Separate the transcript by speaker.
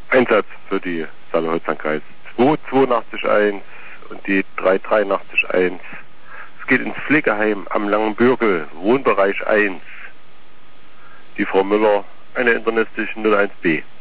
Speaker 1: Einsatz für die Saale-Holzlandkreis 2881 und die 3881. Es geht ins Pflegeheim am Langenbürgel, Wohnbereich 1. Die Frau Müller, eine internistische 01b.